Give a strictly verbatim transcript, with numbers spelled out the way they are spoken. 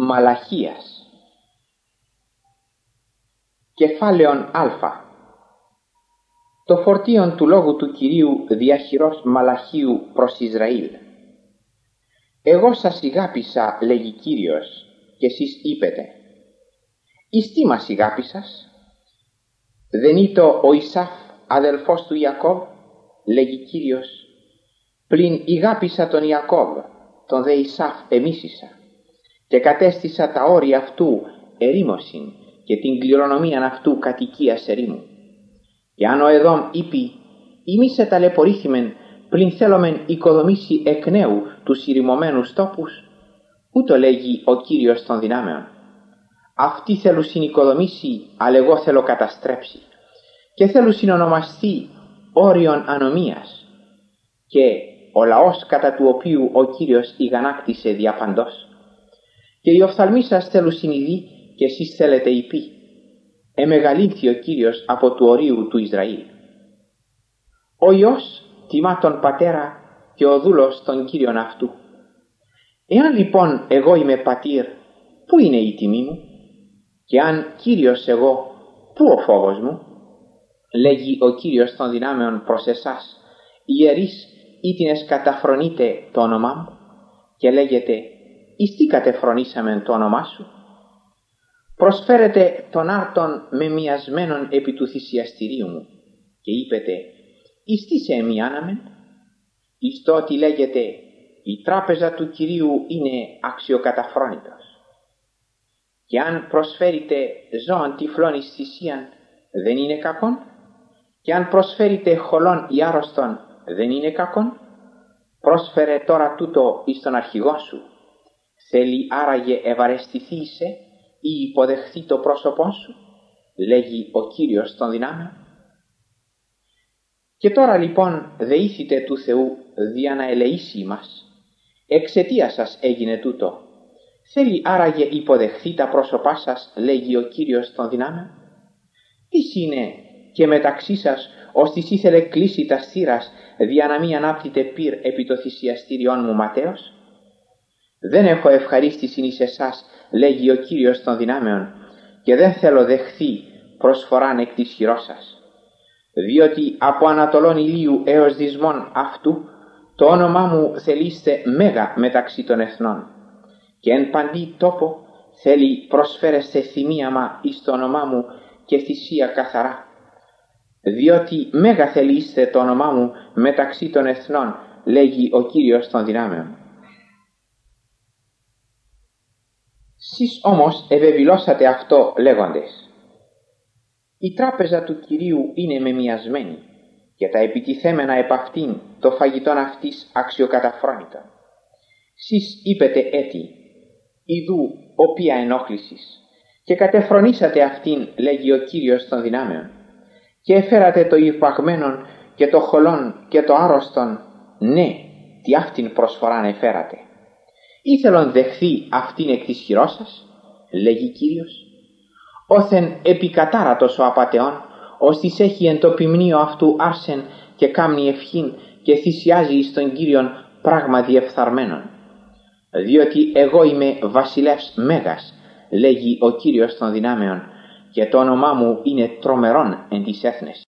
Μαλαχίας. Κεφάλαιον Α. Το φορτίον του λόγου του Κυρίου διαχειρός Μαλαχίου προς Ισραήλ. Εγώ σας ηγάπησα, λέγει Κύριος, και εσείς είπετε, εις τι μας ηγάπησας? Δεν ήτο ο Ισάφ αδελφός του Ιακώβ, λέγει Κύριος, πλην ηγάπησα τον Ιακώβ, τον δε Ισάφ εμίσησα, και κατέστησα τα όρια αυτού ερήμωσιν και την κληρονομίαν αυτού κατοικίας ερήμου. Και αν ο Εδώμ είπει, ημείς εταλαιπωρήθημεν πλην θέλομεν οικοδομήσει εκ νέου τους ηρημωμένους τόπους, ούτω λέγει ο Κύριος των δυνάμεων. Αυτοί θέλουν συνοικοδομήσει, αλλά εγώ θέλω καταστρέψει, και θέλουν συνονομαστεί όριον ανομίας, και ο λαός κατά του οποίου ο Κύριος ηγανάκτησε διαπαντός. Και οι οφθαλμοί σας θέλουν συνειδεί, και εσείς θέλετε υπή. Εμεγαλύνθη ο Κύριος από του ορίου του Ισραήλ. Ο Υιός τιμά τον πατέρα και ο δούλος τον Κύριον αυτού. Εάν λοιπόν εγώ είμαι πατήρ, πού είναι η τιμή μου? Και αν Κύριος εγώ, πού ο φόβος μου? Λέγει ο Κύριος των δυνάμεων προς εσάς, ιερείς ήτινες καταφρονείτε το όνομά μου, και λέγεται, εις τι κατεφρονήσαμε το όνομά σου? Προσφέρετε τον άρτον με μοιασμένον επί του θυσιαστηρίου μου, και είπετε, εις τι σε εμιάναμεν? Εις το ότι λέγεται, η τράπεζα του Κυρίου είναι αξιοκαταφρόνητος. Και αν προσφέρετε ζώων τυφλών εις θυσίαν, δεν είναι κακόν? Και αν προσφέρετε χολών ή άρρωστον, δεν είναι κακόν? Πρόσφερε τώρα τούτο εις τον αρχηγό σου. Θέλει άραγε ευαρεστηθήσε ή υποδεχθεί το πρόσωπό σου? Λέγει ο Κύριος των δυνάμεων. Και τώρα λοιπόν δεήθητε του Θεού δια να ελεήσει μας. Εξαιτία σας έγινε τούτο. Θέλει άραγε υποδεχθεί τα πρόσωπά σας, λέγει ο Κύριος των δυνάμεων. Τις είναι και μεταξύ σας ώστις ήθελε κλείσει τα θύρας δια να μην ανάπτυτε πυρ επί το θυσιαστήριόν μου ματέως? Δεν έχω ευχαρίστηση εις εσάς, λέγει ο Κύριος των δυνάμεων, και δεν θέλω δεχθεί προσφοράν εκ της χειρός σας. Διότι από ανατολών ηλίου έως δυσμών αυτού, το όνομά μου θελείστε μέγα μεταξύ των εθνών. Και εν παντή τόπο θέλει προσφέρεστε θυμίαμα εις το όνομά μου και θυσία καθαρά. Διότι μέγα θελείστε το όνομά μου μεταξύ των εθνών, λέγει ο Κύριος των δυνάμεων. Σεις όμως ευεβηλώσατε αυτό λέγοντες, η τράπεζα του Κυρίου είναι μεμοιασμένη και τα επιτιθέμενα επ' αυτήν το φαγητόν αυτής αξιοκαταφρόνητο. Σεις είπετε έτη, ιδού οποία ενόχλησης, και κατεφρονήσατε αυτήν, λέγει ο Κύριος των δυνάμεων, και εφέρατε το υφαγμένον και το χολόν και το άρρωστον, ναι, τι αυτήν προσφοράν εφέρατε. Ήθελον δεχθεί αυτήν εκ της χειρός σας, λέγει Κύριος. Όθεν επικατάρατος ο απατεών, ώστις έχει εν το ποιμνίο αυτού άρσεν και κάμνει ευχήν και θυσιάζει εις τον Κύριον πράγμα διεφθαρμένον. Διότι εγώ είμαι βασιλεύς μέγας, λέγει ο Κύριος των δυνάμεων, και το όνομά μου είναι τρομερόν εν τις έθνες.